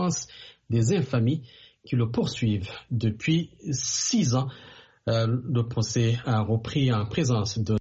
conséquences des infamies qui le poursuivent depuis 6 ans. Le procès a repris en présence de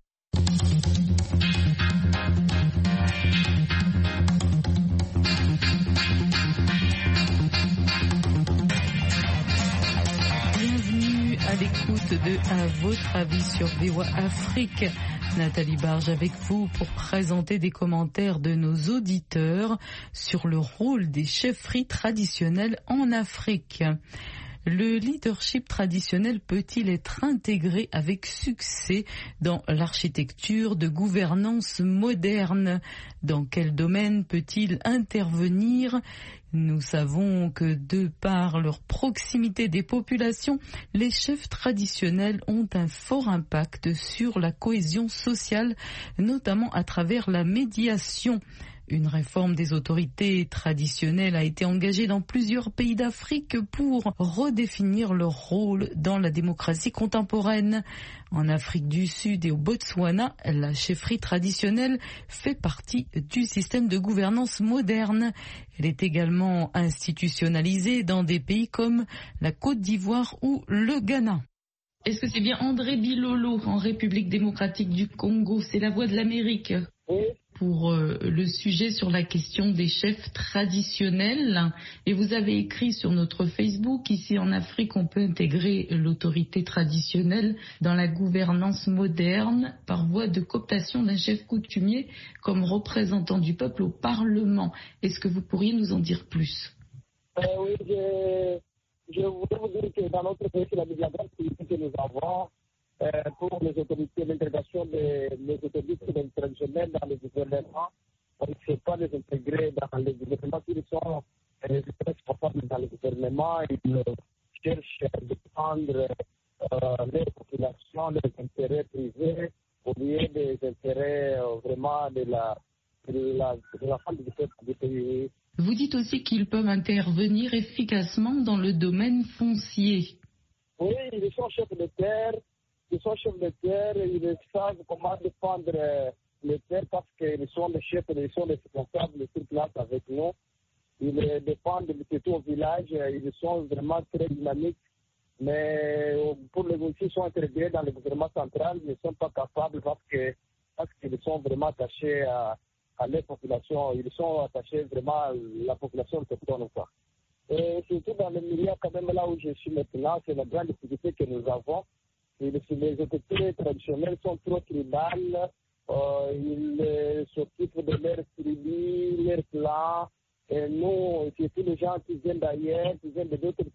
à l'écoute de À votre avis sur VOA Afrique. Nathalie Barge avec vous pour présenter des commentaires de nos auditeurs sur le rôle des chefferies traditionnelles en Afrique. Le leadership traditionnel peut-il être intégré avec succès dans l'architecture de gouvernance moderne? Dans quel domaine peut-il intervenir? Nous savons que de par leur proximité des populations, les chefs traditionnels ont un fort impact sur la cohésion sociale, notamment à travers la médiation. Une réforme des autorités traditionnelles a été engagée dans plusieurs pays d'Afrique pour redéfinir leur rôle dans la démocratie contemporaine. En Afrique du Sud et au Botswana, la chefferie traditionnelle fait partie du système de gouvernance moderne. Elle est également institutionnalisée dans des pays comme la Côte d'Ivoire ou le Ghana. Est-ce que c'est bien André Bilolo en République démocratique du Congo? C'est la voix de l'Amérique. Oui. Pour le sujet sur la question des chefs traditionnels. Et vous avez écrit sur notre Facebook, ici en Afrique, on peut intégrer l'autorité traditionnelle dans la gouvernance moderne par voie de cooptation d'un chef coutumier comme représentant du peuple au Parlement. Est-ce que vous pourriez nous en dire plus? Oui, je voudrais vous dire que dans notre pays, c'est la grande politique que nous avons pour les autorités, l'intégration des autorités traditionnelles dans les gouvernements. On ne sait pas les intégrer dans les gouvernements. S'ils sont responsables dans les gouvernements, ils cherchent à défendre les populations, les intérêts privés, au lieu des intérêts vraiment de la femme du pays. Vous dites aussi qu'ils peuvent intervenir efficacement dans le domaine foncier. Oui, ils sont chefs de terre. Ils sont chefs de terre, ils savent comment défendre les terres parce qu'ils sont les chefs, ils sont les responsables sur place avec nous. Ils dépendent de tout au village, ils sont vraiment très dynamiques. Mais pour les outils, ils sont intégrés dans le gouvernement central, ils ne sont pas capables parce qu'ils sont vraiment attachés à leur population. Ils sont attachés vraiment à la population autochtone. Et surtout dans le milieu, quand même là où je suis maintenant, c'est la grande difficulté que nous avons. Les autorités traditionnelles sont trop tribales, ils s'occupent de leurs tribus, leurs clans, et nous, c'est tous les gens qui viennent d'ailleurs, qui viennent d'autres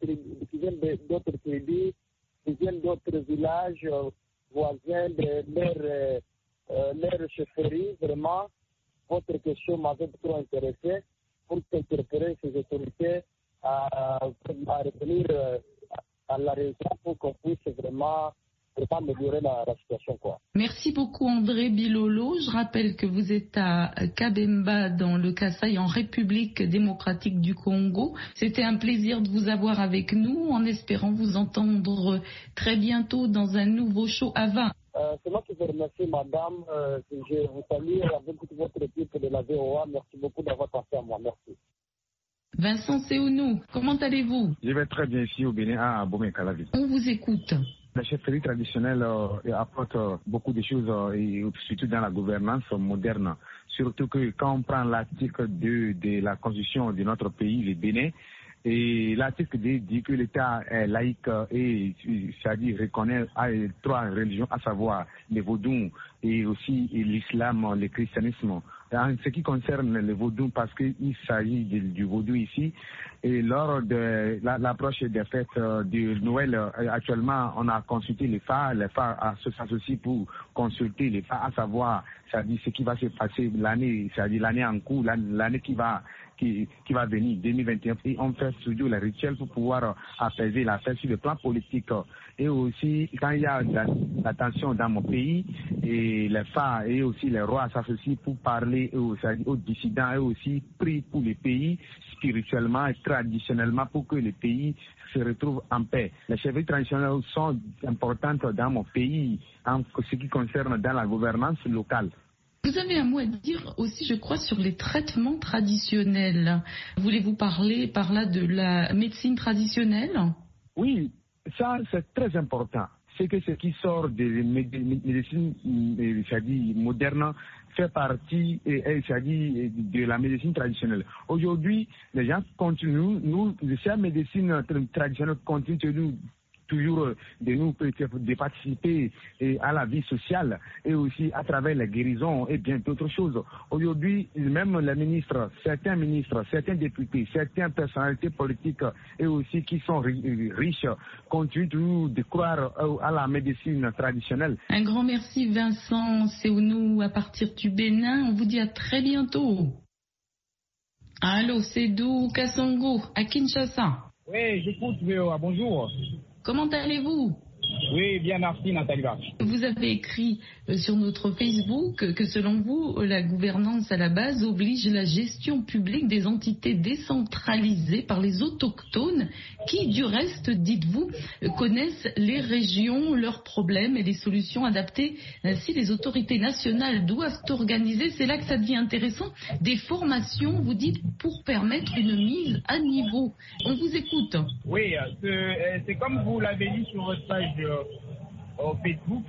tribus, qui viennent d'autres villages voisins de leur chefferie. Vraiment, votre question m'avait trop intéressé pour interpeller ces autorités à revenir à la raison pour qu'on puisse vraiment améliorer la situation, quoi. Merci beaucoup André Bilolo. Je rappelle que vous êtes à Kabemba dans le Kasaï en République démocratique du Congo. C'était un plaisir de vous avoir avec nous en espérant vous entendre très bientôt dans un nouveau show à 20. C'est moi qui vous remercie madame. Je vous salue avec toute votre équipe de la VOA. Merci beaucoup d'avoir pensé à moi. Merci. Vincent Seounou, comment allez-vous? Je vais très bien ici au Bénin à Bomé-Calavi. On vous écoute. La chefferie traditionnelle apporte beaucoup de choses, et surtout dans la gouvernance moderne. Surtout que quand on prend l'article 2 de la constitution de notre pays, le Bénin, et l'article 2 dit que l'État est laïque et c'est-à-dire reconnaît 3 religions, à savoir le vaudou et aussi l'islam, le christianisme. En ce qui concerne le vaudou, parce qu'il s'agit du vaudou ici, et lors de l'approche des fêtes de Noël, actuellement, on a consulté les phares s'associent pour consulter les phares, à savoir, c'est-à-dire ce qui va se passer l'année, c'est-à-dire l'année en cours, l'année qui va venir, 2021, et on fait toujours les rituels pour pouvoir apaiser la fête sur le plan politique. Et aussi, quand il y a la tension dans mon pays, et les phares et aussi les rois s'associent pour parler aux dissidents et aussi prient pour les pays spirituellement et traditionnellement pour que les pays se retrouvent en paix. Les chefferies traditionnelles sont importantes dans mon pays en ce qui concerne dans la gouvernance locale. Vous avez un mot à dire aussi, je crois, sur les traitements traditionnels. Voulez-vous parler par là de la médecine traditionnelle? Oui, ça c'est très important. C'est que ce qui sort des médecines modernes fait partie de la médecine traditionnelle. Aujourd'hui, les gens continuent, cette médecine traditionnelle continue toujours de participer à la vie sociale et aussi à travers les guérisons et bien d'autres choses. Aujourd'hui, même les ministres, certains députés, certaines personnalités politiques et aussi qui sont riches continuent toujours de croire à la médecine traditionnelle. Un grand merci Vincent Seounou à partir du Bénin. On vous dit à très bientôt. Allô, c'est Dou Kassongo à Kinshasa. Oui, j'écoute VOA. Bonjour. Comment allez-vous? Oui, bien, merci Nathalie Barge. Vous avez écrit sur notre Facebook que selon vous, la gouvernance à la base oblige la gestion publique des entités décentralisées par les autochtones qui, du reste, dites-vous, connaissent les régions, leurs problèmes et les solutions adaptées. Ainsi, les autorités nationales doivent organiser, c'est là que ça devient intéressant, des formations, vous dites, pour permettre une mise à niveau. On vous écoute. Oui, c'est comme vous l'avez dit sur votre page au Facebook,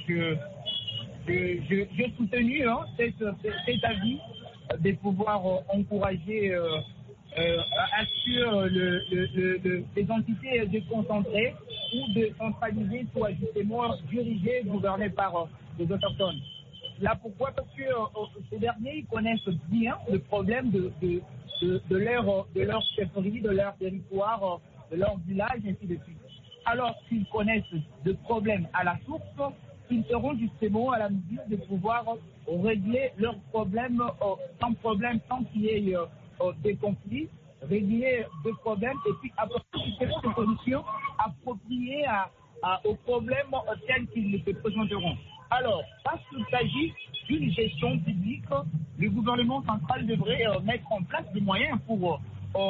j'ai soutenu cet avis de pouvoir encourager à ce les entités déconcentrées ou décentralisées soient justement dirigées, gouvernées par les autochtones. Là, pourquoi? Parce que ces derniers, ils connaissent bien le problème de leur chefferie, de leur territoire, de leur village, ainsi de suite. Alors qu'ils connaissent le problème à la source, ils seront justement à la mesure de pouvoir régler leurs problèmes sans qu'il y ait des conflits, régler des problèmes et puis apporter justement des solutions appropriées aux problèmes tels qu'ils se présenteront. Alors, parce qu'il s'agit d'une gestion publique, le gouvernement central devrait mettre en place des moyens pour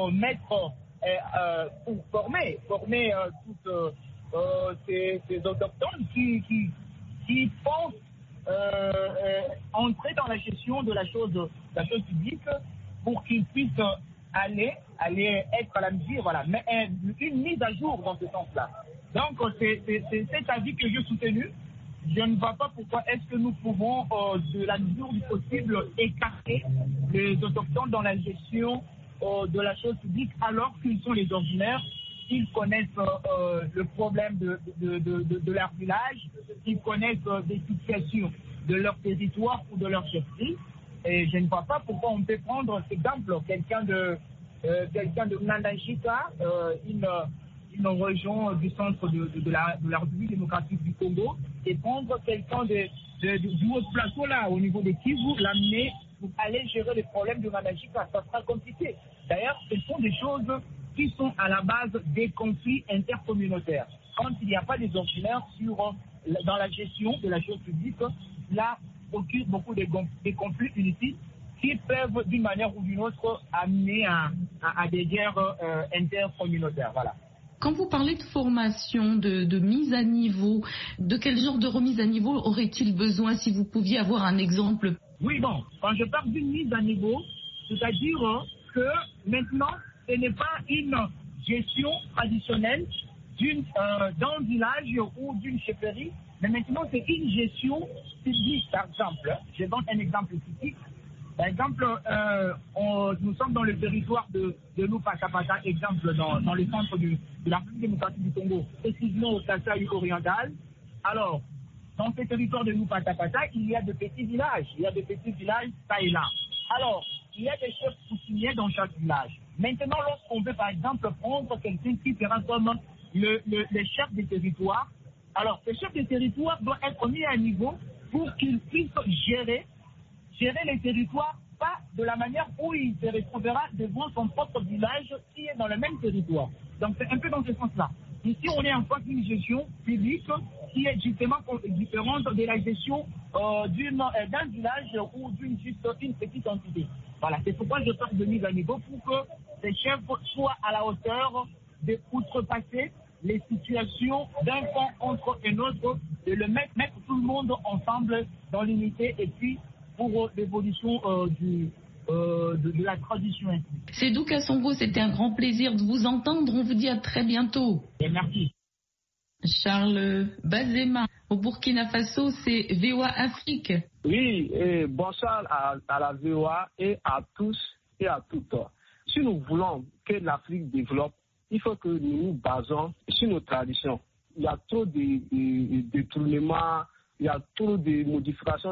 former toutes ces autochtones qui pensent entrer dans la gestion de la chose publique pour qu'ils puissent aller être à la mesure, voilà, mais une mise à jour dans ce sens-là. Donc c'est cet avis que j'ai soutenu. Je ne vois pas pourquoi est-ce que nous pouvons, de la mesure du possible, écarter les autochtones dans la gestion de la chose publique alors qu'ils sont les ordinaires, ils connaissent le problème de leur village, ils connaissent des situations de leur territoire ou de leur chefferie. Et je ne vois pas pourquoi on peut prendre cet exemple, quelqu'un de Nandajika, une région du centre de la République démocratique du Congo, et prendre quelqu'un du haut plateau là, au niveau de Kivu, l'amener pour aller gérer les problèmes de Nandajika. Ça sera compliqué. D'ailleurs, ce sont des choses qui sont à la base des conflits intercommunautaires. Quand il n'y a pas des ordinaires dans la gestion de la chose publique, là, occurrent beaucoup de conflits inutiles qui peuvent, d'une manière ou d'une autre, amener à des guerres intercommunautaires. Voilà. Quand vous parlez de formation, de mise à niveau, de quel genre de remise à niveau aurait-il besoin, si vous pouviez avoir un exemple? Oui, bon, quand je parle d'une mise à niveau, c'est-à-dire que maintenant, ce n'est pas une gestion traditionnelle d'un village ou d'une chefferie, mais maintenant c'est une gestion publique, par exemple. Je donne un exemple typique. Par exemple, nous sommes dans le territoire de Nupatapata, exemple, dans le centre de la République démocratique du Congo, précisément au Kasaï oriental. Alors, dans ce territoire de Nupatapata, il y a de petits villages. Ça et là. Alors, il y a des chefs coutumiers dans chaque village. Maintenant, lorsqu'on veut, par exemple, prendre quelqu'un qui sera comme le chef des territoires, alors, ce chef de territoire doit être mis à niveau pour qu'il puisse gérer les territoires, pas de la manière où il se retrouvera devant son propre village qui est dans le même territoire. Donc c'est un peu dans ce sens-là. Ici, on est en face d'une gestion publique qui est justement différente de la gestion d'un village ou d'une petite entité. Voilà, c'est pourquoi je parle de mise à niveau pour que les chefs soient à la hauteur de outrepasser les situations d'un camp contre un autre, de le mettre tout le monde ensemble dans l'unité et puis pour l'évolution de la tradition. Sédou Kassongo, c'était un grand plaisir de vous entendre. On vous dit à très bientôt. Et merci. Charles Bazema, au Burkina Faso, c'est VOA Afrique. Oui, et bonsoir à la VOA et à tous et à toutes. Si nous voulons que l'Afrique développe, il faut que nous nous basons sur nos traditions. Il y a trop de détournements, il y a trop de modifications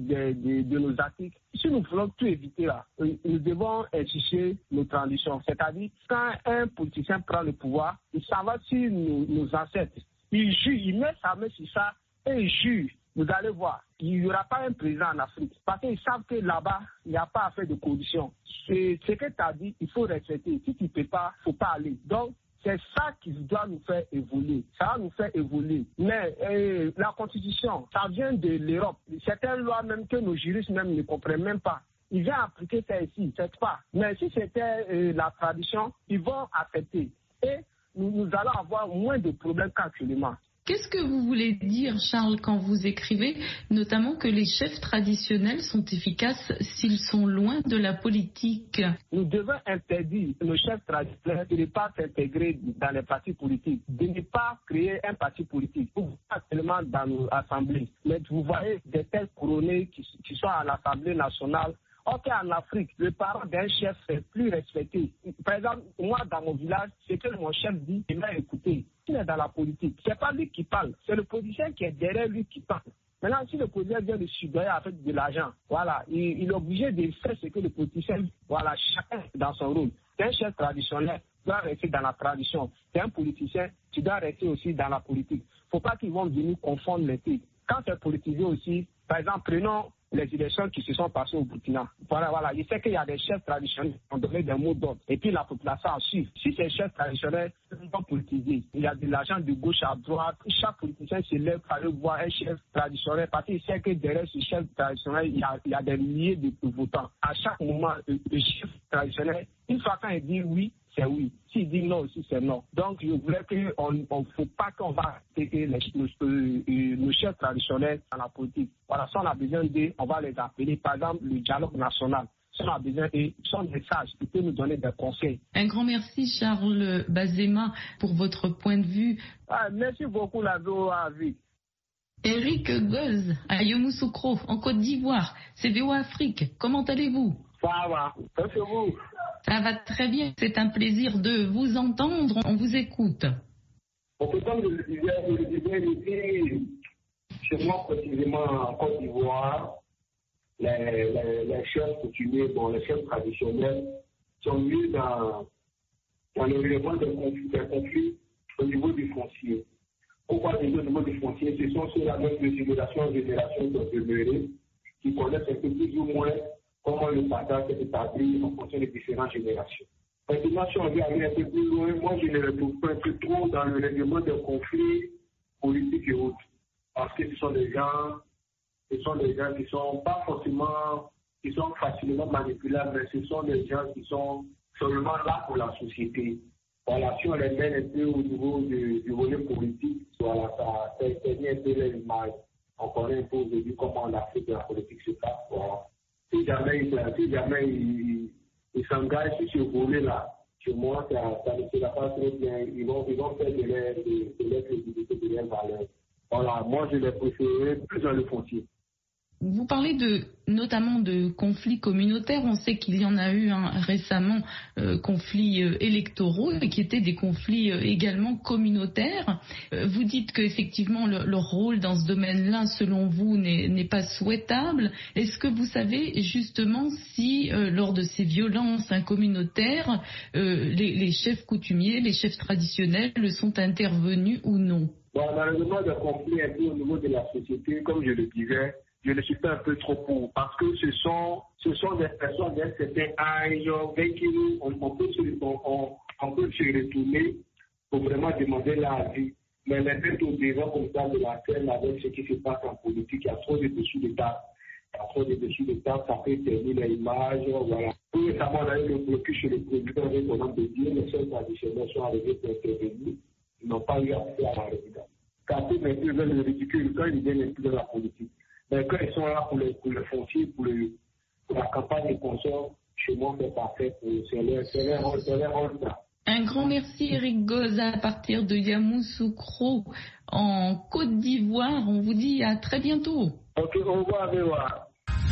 de nos articles. Si nous voulons tout éviter là, nous devons insister nos traditions. C'est-à-dire, quand un politicien prend le pouvoir, il s'en va sur nos ancêtres. Il jure, il met sa main sur ça et il jure. Vous allez voir, il n'y aura pas un président en Afrique. Parce qu'ils savent que là-bas, il n'y a pas à faire de corruption. C'est ce que tu as dit, il faut respecter. Si tu ne peux pas, il ne faut pas aller. Donc, c'est ça qui doit nous faire évoluer. Ça va nous faire évoluer. Mais la Constitution, ça vient de l'Europe. Certaines lois même que nos juristes même ne comprennent même pas. Ils viennent appliquer ça ici, c'est pas. Mais si c'était la tradition, ils vont accepter. Et nous allons avoir moins de problèmes qu'actuellement. Qu'est-ce que vous voulez dire, Charles, quand vous écrivez notamment que les chefs traditionnels sont efficaces s'ils sont loin de la politique? Nous devons interdire nos chefs traditionnels de ne pas s'intégrer dans les partis politiques, de ne pas créer un parti politique, pas seulement dans nos assemblées. Mais vous voyez des têtes couronnées qui sont à l'Assemblée nationale. Ok, en Afrique, le parent d'un chef est plus respecté. Par exemple, moi, dans mon village, ce que mon chef dit, il m'a écouté. Il est dans la politique. C'est pas lui qui parle, c'est le politicien qui est derrière lui qui parle. Maintenant, si le politicien vient de subvenir avec de l'argent, voilà, il est obligé de faire ce que le politicien, voilà, chacun dans son rôle. C'est un chef traditionnel, tu dois rester dans la tradition. C'est un politicien, tu dois rester aussi dans la politique. Il ne faut pas qu'ils vont venir confondre les titres. Quand c'est politisé aussi, par exemple, prenons les élections qui se sont passées au Burkina. Voilà. Il sait qu'il y a des chefs traditionnels qui ont donné des mots d'ordre. Et puis la population en suit. Si ces chefs traditionnels sont politisés, il y a de l'argent de gauche à droite. Chaque politicien se lève pour aller voir un chef traditionnel parce qu'il sait que derrière ce chef traditionnel, il y a des milliers de votants. À chaque moment, le chef traditionnel, une fois quand il dit oui, c'est oui. S'il dit non aussi, c'est non. Donc, je voulais qu'on ne faut pas qu'on va attaquer nos chefs traditionnels dans la politique. Voilà, si on a besoin d'eux, on va les appeler. Par exemple, le dialogue national. Si on a besoin d'eux, ils sont des sages, ils peuvent nous donner des conseils. Un grand merci, Charles Bazema, pour votre point de vue. Merci beaucoup, la VOA Afrique. Eric Goz, à Yamoussoukro, en Côte d'Ivoire. C'est VOA Afrique. Comment allez-vous? Ça va. Merci vous. Ça va très bien. C'est un plaisir de vous entendre. On vous écoute. Comme je le disais, chez moi, précisément en Côte d'Ivoire, les chefs coutumiers, les chefs traditionnels sont mis dans le règlement des conflits au niveau du foncier. Pourquoi au niveau du foncier? Ce sont ceux-là de génération en génération de demeurés qui connaissent un peu plus ou moins comment le partage s'est établi en fonction des différentes générations. Maintenant, si on veut aller un peu plus loin, moi je ne retrouve pas un peu trop dans le règlement des conflits politiques et autres. Parce que ce sont des gens qui sont pas forcément, qui sont facilement manipulables, mais ce sont des gens qui sont seulement là pour la société. Voilà, si on les mène un peu au niveau du volet politique, voilà, ça éteigne un peu l'image. On connaît un peu aujourd'hui comment l'Afrique de la politique se passe. Voilà. Si jamais ils s'engagent sur ce volet-là, chez moi, ça ne sera pas très bien. Ils vont faire de leur crédibilité, de leur valeur. Voilà, moi, je les préférerais plus dans le foncier. Vous parlez notamment de conflits communautaires. On sait qu'il y en a eu récemment, conflits électoraux, et qui étaient des conflits également communautaires. Vous dites qu'effectivement le rôle dans ce domaine-là, selon vous, n'est pas souhaitable. Est-ce que vous savez justement si, lors de ces violences communautaires, les chefs coutumiers, les chefs traditionnels sont intervenus ou non? Malheureusement, le conflit un peu au niveau de la société, comme je le disais, je ne suis pas un peu trop pour, parce que ce sont des personnes d'un certain âge avec qui on peut se retourner pour vraiment demander la vie. Mais les mettre au devant comme ça de la scène avec ce qui se passe en politique, il y a trop de dessous de table. Ça peut terminer l'image, voilà. Tout récemment, on a eu le blocus chez le président avec son nom de Dieu, les chefs traditionnels sont arrivés pour intervenir, ils n'ont pas eu accès à la résidence. Car tout n'est plus le ridicule quand ils viennent plus de la politique. quand ils sont là pour le foncier, pour la campagne des consorts, chez moi, c'est parfait. C'est leur rôle là. Un grand merci Eric Goza à partir de Yamoussoukro en Côte d'Ivoire. On vous dit à très bientôt. Ok, au revoir.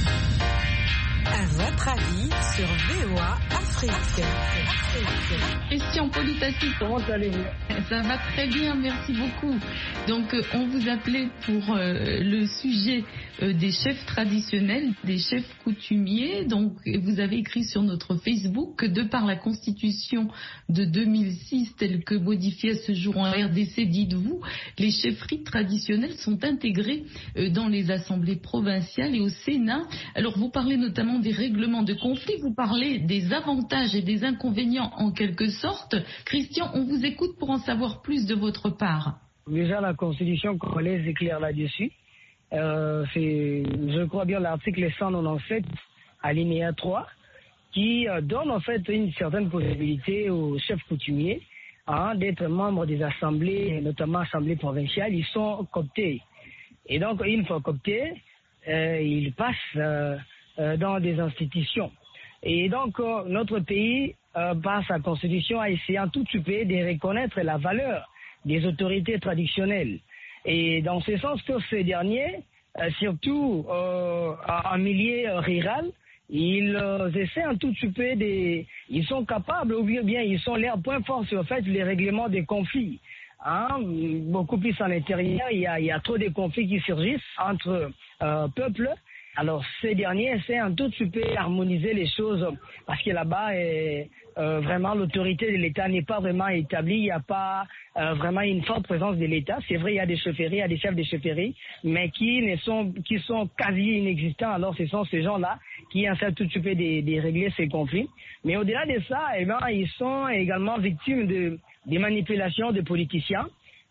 À votre avis sur VOA Afrique. Christian Politassi, Comment allez-vous? Ça va très bien, merci beaucoup. Donc on vous appelait pour le sujet des chefs traditionnels, des chefs coutumiers. Donc vous avez écrit sur notre Facebook que de par la Constitution de 2006 telle que modifiée à ce jour en RDC, dites-vous, les chefferies traditionnelles sont intégrées dans les assemblées provinciales et au Sénat. Alors vous parlez notamment des règlements de conflits, vous parlez des avantages et des inconvénients en quelque sorte. Christian, on vous écoute pour en savoir plus de votre part. Déjà, la Constitution congolaise est claire là-dessus. C'est, je crois bien, l'article 197, alinéa 3, qui donne en fait une certaine possibilité aux chefs coutumiers d'être membres des assemblées, notamment assemblées provinciales. Ils sont cooptés. Et donc, une fois cooptés, ils passent dans des institutions. Et donc, notre pays, par sa constitution, a essayé en tout pays de reconnaître la valeur des autorités traditionnelles. Et dans ce sens que ces derniers, surtout en milieu rural, ils essaient en tout peu ils sont capables, ou bien ils sont leur point fort sur fait les règlements des conflits. Beaucoup plus en intérieur, il y a trop de conflits qui surgissent entre peuples. Alors, ces derniers essaient un tout petit peu harmoniser les choses parce que là-bas, vraiment, l'autorité de l'État n'est pas vraiment établie. Il n'y a pas vraiment une forte présence de l'État. C'est vrai, il y a des chefferies, il y a des chefs de chefferies, mais qui sont quasi inexistants. Alors, ce sont ces gens-là qui essaient tout petit peu de régler ces conflits. Mais au-delà de ça, ils sont également victimes des manipulations de politiciens.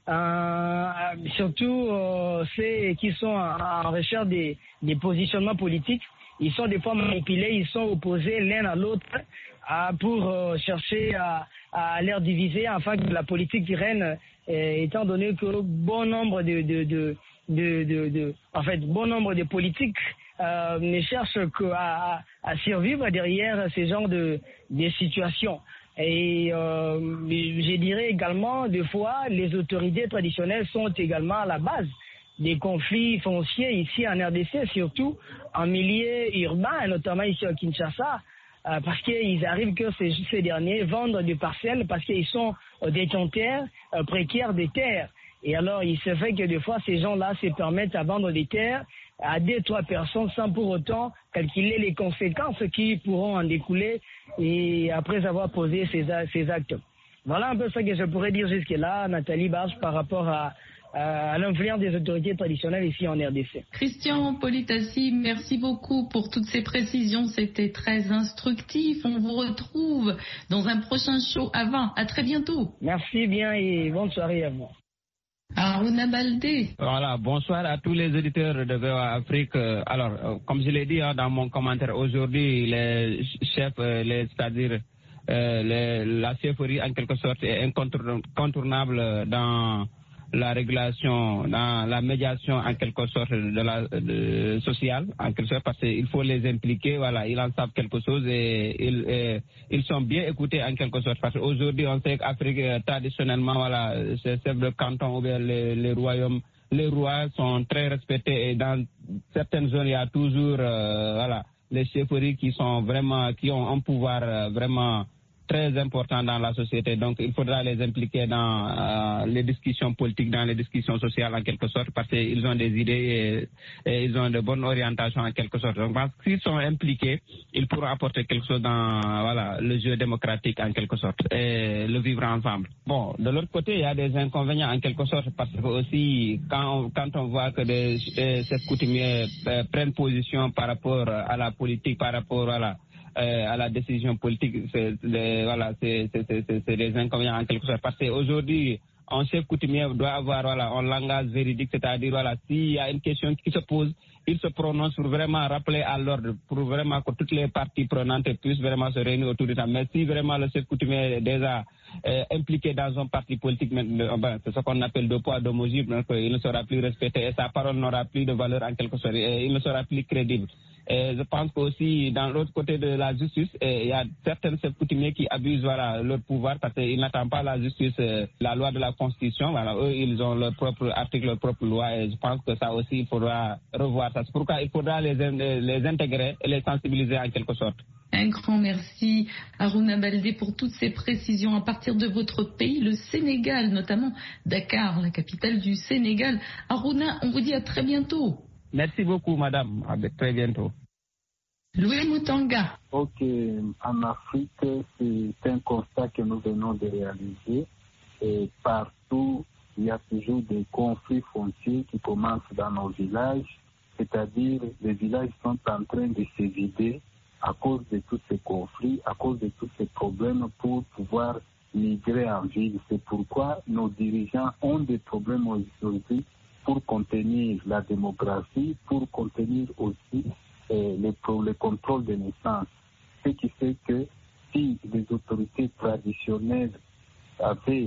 Surtout ceux qui sont en recherche des positionnements politiques, ils sont des fois manipulés, ils sont opposés l'un à l'autre pour chercher à les diviser afin que la politique règne, étant donné que bon nombre de politiques ne cherchent qu'à survivre derrière ces genres de situations. Et je dirais également, des fois, les autorités traditionnelles sont également à la base des conflits fonciers ici en RDC, surtout en milieu urbain, notamment ici à Kinshasa, parce qu'ils arrivent que ces derniers vendent des parcelles parce qu'ils sont détenteurs précaires des terres. Et alors, il se fait que des fois, ces gens-là se permettent à vendre des terres à 2-3 personnes sans pour autant calculer les conséquences qui pourront en découler et après avoir posé ces actes. Voilà un peu ce que je pourrais dire jusque-là, Nathalie Barge, par rapport à l'influence des autorités traditionnelles ici en RDC. Christian Politassi, merci beaucoup pour toutes ces précisions. C'était très instructif. On vous retrouve dans un prochain show avant. À très bientôt. Merci bien et bonne soirée à vous. Aruna Baldé. Voilà, bonsoir à tous les auditeurs de VOA Afrique. Alors, comme je l'ai dit dans mon commentaire, aujourd'hui, les chefs, c'est-à-dire la chefferie en quelque sorte est incontournable dans la régulation, dans la médiation en quelque sorte sociale, en quelque sorte, parce qu'il faut les impliquer, voilà, ils en savent quelque chose et ils sont bien écoutés en quelque sorte, parce qu'aujourd'hui on sait qu'Afrique traditionnellement, voilà, ces chefs de canton ou bien les royaumes, les rois sont très respectés et dans certaines zones il y a toujours, voilà, les chefferies qui sont vraiment, qui ont un pouvoir vraiment très important dans la société. Donc, il faudra les impliquer dans les discussions politiques, dans les discussions sociales en quelque sorte, parce qu'ils ont des idées et ils ont de bonnes orientations en quelque sorte. Donc, parce qu'ils sont impliqués, ils pourront apporter quelque chose dans, voilà, le jeu démocratique en quelque sorte et le vivre ensemble. Bon, de l'autre côté, il y a des inconvénients en quelque sorte, parce que aussi, quand on voit que des chefs coutumiers prennent position par rapport à la politique, par rapport à la décision politique, c'est des inconvénients en quelque sorte. Parce qu'aujourd'hui, un chef coutumier doit avoir, voilà, un langage véridique, c'est-à-dire, voilà, s'il y a une question qui se pose, il se prononce pour vraiment rappeler à l'ordre, pour vraiment que toutes les parties prenantes puissent vraiment se réunir autour de ça. Mais si vraiment le chef coutumier déjà impliqué dans un parti politique, c'est ce qu'on appelle deux poids, deux mesures, donc il ne sera plus respecté et sa parole n'aura plus de valeur en quelque sorte, et il ne sera plus crédible. Et je pense qu'aussi, dans l'autre côté de la justice, il y a certains chefs coutumiers qui abusent leur pouvoir parce qu'ils n'attendent pas la justice, la loi de la Constitution. Voilà, eux, ils ont leur propre article, leur propre loi, et je pense que ça aussi, il faudra revoir ça. C'est pourquoi il faudra les intégrer et les sensibiliser en quelque sorte. Un grand merci, Harouna Baldé, pour toutes ces précisions à partir de votre pays, le Sénégal, notamment Dakar, la capitale du Sénégal. Harouna, on vous dit à très bientôt. Merci beaucoup, madame. À très bientôt. Louis Mutanga. Ok, en Afrique, c'est un constat que nous venons de réaliser. Et partout, il y a toujours des conflits fonciers qui commencent dans nos villages. C'est-à-dire, les villages sont en train de se vider à cause de tous ces conflits, à cause de tous ces problèmes pour pouvoir migrer en ville. C'est pourquoi nos dirigeants ont des problèmes aujourd'hui pour contenir la démographie, pour contenir aussi le contrôle des naissances. Ce qui fait que si les autorités traditionnelles avaient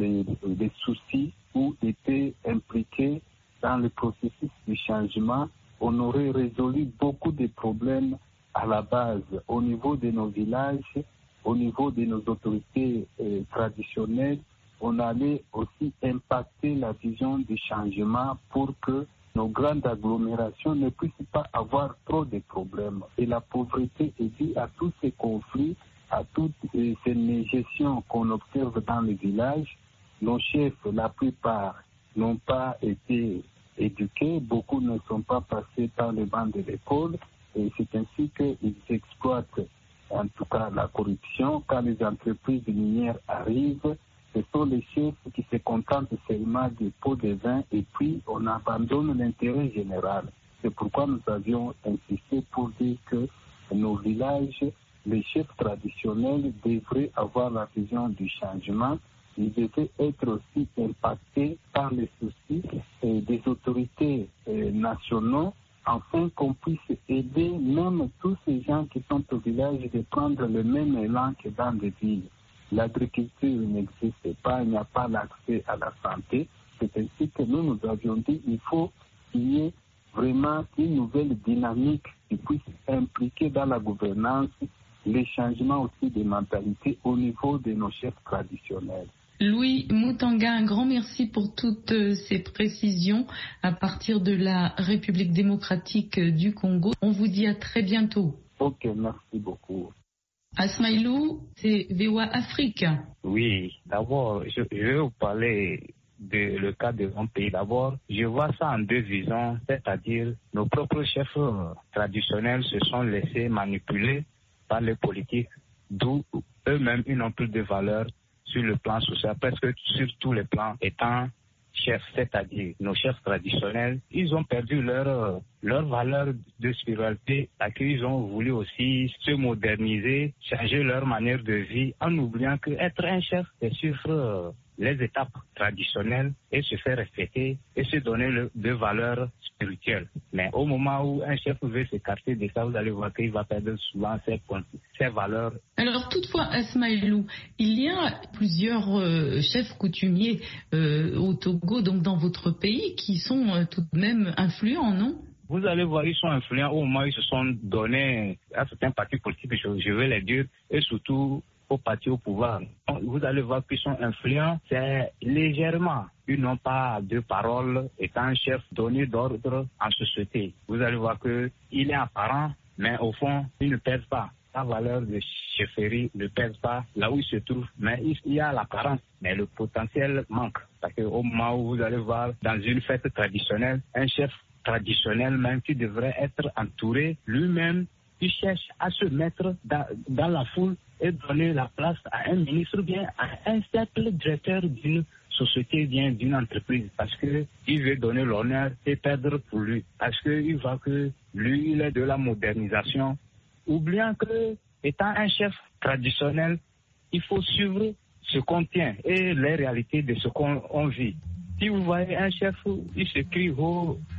des soucis ou étaient impliquées dans le processus du changement, on aurait résolu beaucoup de problèmes à la base, au niveau de nos villages, au niveau de nos autorités traditionnelles. On allait aussi impacter la vision du changement pour que nos grandes agglomérations ne puissent pas avoir trop de problèmes. Et la pauvreté est due à tous ces conflits, à toutes ces mégestions qu'on observe dans les villages. Nos chefs, la plupart, n'ont pas été éduqués, beaucoup ne sont pas passés par les bancs de l'école, et c'est ainsi qu'ils exploitent en tout cas la corruption. Quand les entreprises minières arrivent, ce sont les chefs qui se contentent seulement des pots de vin et puis on abandonne l'intérêt général. C'est pourquoi nous avions insisté pour dire que nos villages, les chefs traditionnels devraient avoir la vision du changement. Ils devaient être aussi impactés par les soucis des autorités nationales afin qu'on puisse aider même tous ces gens qui sont au village de prendre le même élan que dans les villes. L'agriculture n'existe pas, il n'y a pas l'accès à la santé. C'est ainsi que nous avions dit qu'il faut qu'il y ait vraiment une nouvelle dynamique qui puisse impliquer dans la gouvernance les changements aussi des mentalités au niveau de nos chefs traditionnels. Louis Mutanga, un grand merci pour toutes ces précisions à partir de la République démocratique du Congo. On vous dit à très bientôt. Ok, merci beaucoup. Asmaïlou, c'est VOA Afrique. Oui, d'abord, je vais vous parler le cas de mon pays. D'abord, je vois ça en deux visions, c'est-à-dire nos propres chefs traditionnels se sont laissés manipuler par les politiques, d'où eux-mêmes ils n'ont plus de valeur sur le plan social, presque sur tous les plans, étant chefs, c'est-à-dire nos chefs traditionnels, ils ont perdu leur valeur de spiritualité, à qui ils ont voulu aussi se moderniser, changer leur manière de vie, en oubliant qu'être un chef, c'est suivre les étapes traditionnelles et se faire respecter et se donner de valeurs spirituelles. Mais au moment où un chef veut s'écarter de ça, vous allez voir qu'il va perdre souvent ses valeurs. Alors toutefois, Asmaïlou, il y a plusieurs chefs coutumiers au Togo, donc dans votre pays, qui sont tout de même influents, non ? Vous allez voir, ils sont influents au moment où ils se sont donnés à certains partis politiques, je vais les dire, et surtout au parti au pouvoir. Vous allez voir qu'ils sont influents, c'est légèrement. Ils n'ont pas de parole étant chef donné d'ordre en société. Vous allez voir qu'il est apparent, mais au fond, il ne pèse pas. Sa valeur de chefferie ne pèse pas là où il se trouve, mais il y a l'apparence, mais le potentiel manque. Parce qu'au moment où vous allez voir dans une fête traditionnelle, un chef traditionnel même qui devrait être entouré lui-même, il cherche à se mettre dans la foule et donner la place à un ministre, bien à un simple directeur d'une société, bien d'une entreprise, parce qu'il veut donner l'honneur et perdre pour lui, parce qu'il voit que lui, il est de la modernisation, oubliant que, étant un chef traditionnel, il faut suivre ce qu'on tient et les réalités de ce qu'on vit. Si vous voyez un chef, il se crie haut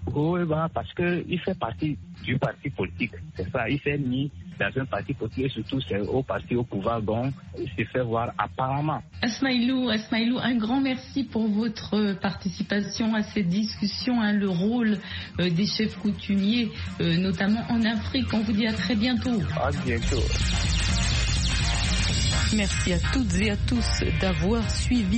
Oui, parce qu'il fait partie du parti politique. C'est ça, il s'est mis dans un parti politique et surtout c'est au parti au pouvoir donc il s'est fait voir apparemment. Asmaïlou, un grand merci pour votre participation à cette discussion, le rôle des chefs coutumiers, notamment en Afrique. On vous dit à très bientôt. À bientôt. Merci à toutes et à tous d'avoir suivi